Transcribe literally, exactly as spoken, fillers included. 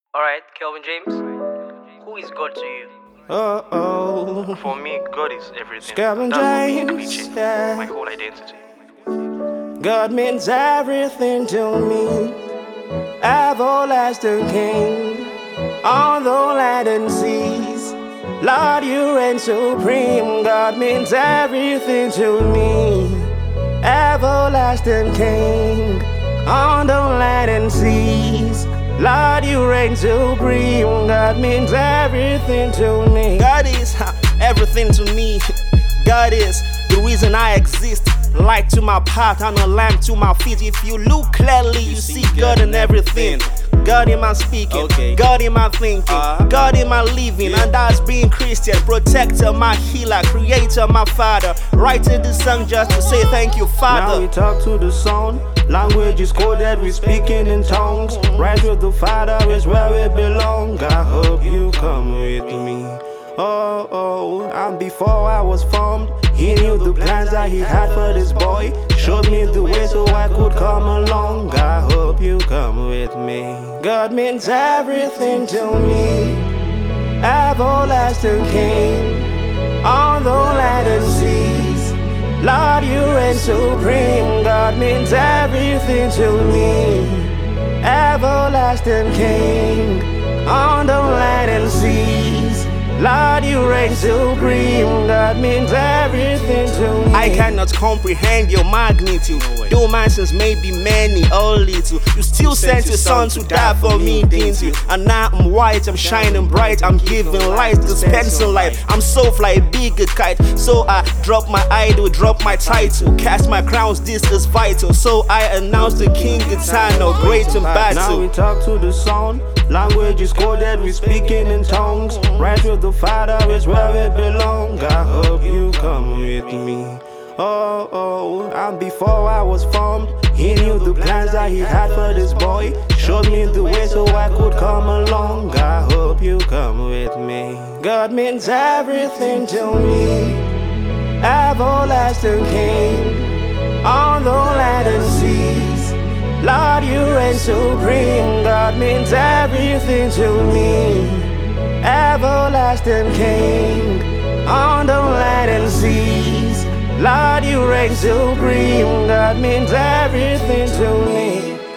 Alright, Kelvin James, who is God to you? Uh oh. For me, God is everything. Kelvin That's what James, made me change yeah. my whole identity. God means everything to me. Everlasting King on the land and seas. Lord, you reign supreme. God means everything to me. Everlasting King on the land and seas. Lord, you reign supreme. God means everything to me. God is huh, everything to me. God is the reason I exist. Light to my path and a lamp to my feet. If you look clearly, you, you see God in everything. God in my speaking, okay. God in my thinking, uh, God in my living, yeah. And that's being Christian. Protector, my healer, creator, my father. Writing this song just to say thank you, Father. Now we talk to the sound. Language is coded, we speaking in tongues. Right with the Father is where we belong. I hope you come with me. Oh, oh, and before I was formed, He knew the plans that He had for this boy. Showed me the way so I could come along. I hope you come with me. God means everything to me. Everlasting King on the land and seas. Lord, you reign supreme. God means everything to me. Everlasting King on the land and seas. Lord, you reign supreme. God means everything to me. I cannot comprehend your magnitude. Though my sins may be many or little, you still sent your son to die for me, didn't you? And now I'm white, I'm shining bright, I'm giving light, dispensing life. I'm so fly, big a kite. So I drop my idol, drop my title, cast my crowns, this is vital. So I announce the King eternal, great in battle. Now we talk to the sound. Language is coded, we speaking in tongues. Right with the Father is where we belong. I hope you come with me. Oh, oh, and before I was formed, He knew the plans that He had for this boy. Showed me the way so I could come along. I hope you come with me. God means everything to me. Everlasting King on the land and seas. Lord, you reign supreme. God means everything to me. Everlasting King on the land and seas. Lord, you reign supreme. God means everything to me.